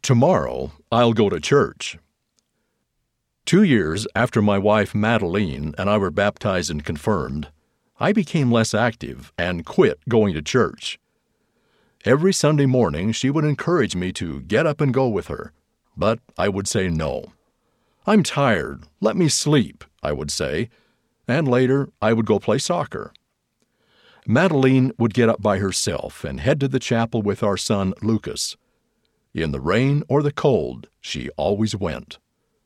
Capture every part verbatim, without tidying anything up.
Tomorrow, I'll go to church. Two years after my wife Madeline and I were baptized and confirmed, I became less active and quit going to church. Every Sunday morning, she would encourage me to get up and go with her, but I would say no. "I'm tired. Let me sleep," I would say, and later I would go play soccer. Madeline would get up by herself and head to the chapel with our son Lucas. In the rain or the cold, she always went.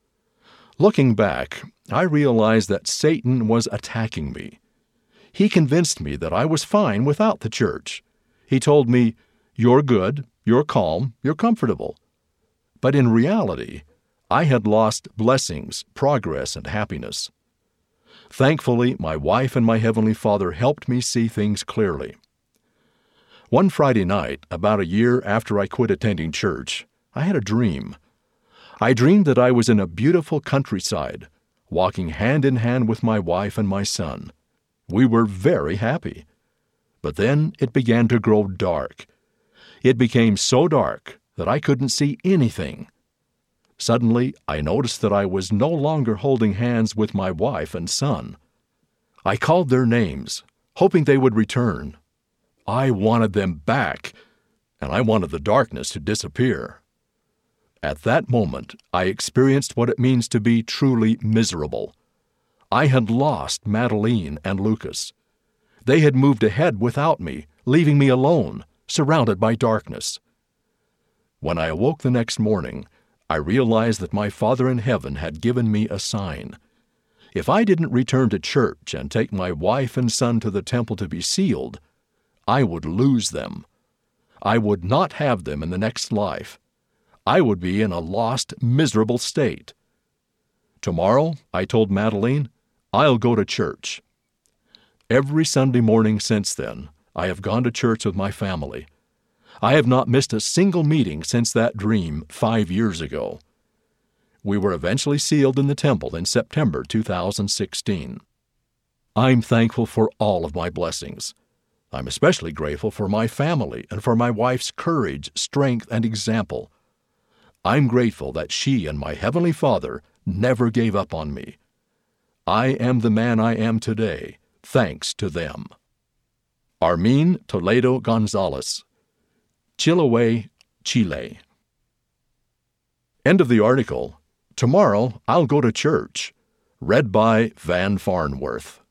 Looking back, I realized that Satan was attacking me. He convinced me that I was fine without the church. He told me, "You're good, you're calm, you're comfortable." But in reality, I had lost blessings, progress, and happiness. Thankfully, my wife and my Heavenly Father helped me see things clearly. One Friday night, about a year after I quit attending church, I had a dream. I dreamed that I was in a beautiful countryside, walking hand in hand with my wife and my son. We were very happy. But then it began to grow dark. It became so dark that I couldn't see anything. Suddenly, I noticed that I was no longer holding hands with my wife and son. I called their names, hoping they would return. I wanted them back, and I wanted the darkness to disappear. At that moment, I experienced what it means to be truly miserable. I had lost Madeline and Lucas. They had moved ahead without me, leaving me alone, surrounded by darkness. When I awoke the next morning, I realized that my Father in heaven had given me a sign. If I didn't return to church and take my wife and son to the temple to be sealed, I would lose them. I would not have them in the next life. I would be in a lost, miserable state. Tomorrow, I told Madeline, I'll go to church. Every Sunday morning since then, I have gone to church with my family. I have not missed a single meeting since that dream five years ago. We were eventually sealed in the temple in September two thousand sixteen. I'm thankful for all of my blessings. I'm especially grateful for my family and for my wife's courage, strength, and example. I'm grateful that she and my Heavenly Father never gave up on me. I am the man I am today, thanks to them. Armin Toledo Gonzalez, Chiloé, Chile. End of the article. Tomorrow, I'll go to church. Read by Van Farnworth.